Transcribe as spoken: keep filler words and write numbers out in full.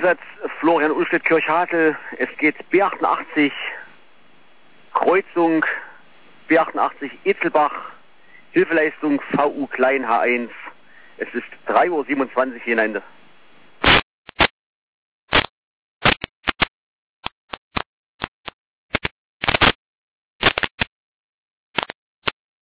Einsatz Florian Ullstedt Kirchhasel. Es geht B achtundachtzig Kreuzung B achtundachtzig Etzelbach, Hilfeleistung V U Klein H eins. Es ist drei Uhr siebenundzwanzig hinein.